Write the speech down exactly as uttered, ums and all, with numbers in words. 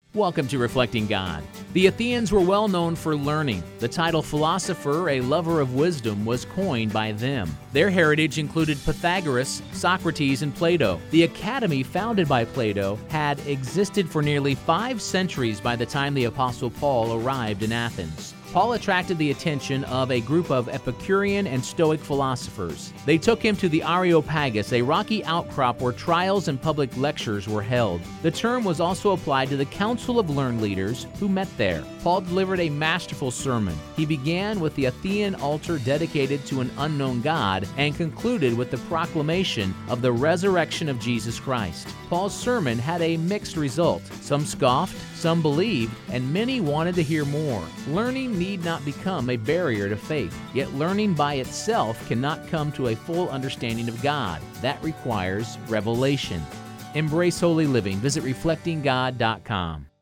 Welcome to Reflecting God. The Athenians were well known for learning. The title philosopher, a lover of wisdom, was coined by them. Their heritage included Pythagoras, Socrates, and Plato. The academy founded by Plato had existed for nearly five centuries by the time the Apostle Paul arrived in Athens. Paul attracted the attention of a group of Epicurean and Stoic philosophers. They took him to the Areopagus, a rocky outcrop where trials and public lectures were held. The term was also applied to the council of learned leaders who met there. Paul delivered a masterful sermon. He began with the Athenian altar dedicated to an unknown God and concluded with the proclamation of the resurrection of Jesus Christ. Paul's sermon had a mixed result. Some scoffed, some believed, and many wanted to hear more. Learning need not become a barrier to faith, yet learning by itself cannot come to a full understanding of God. That requires revelation. Embrace holy living. Visit reflecting god dot com.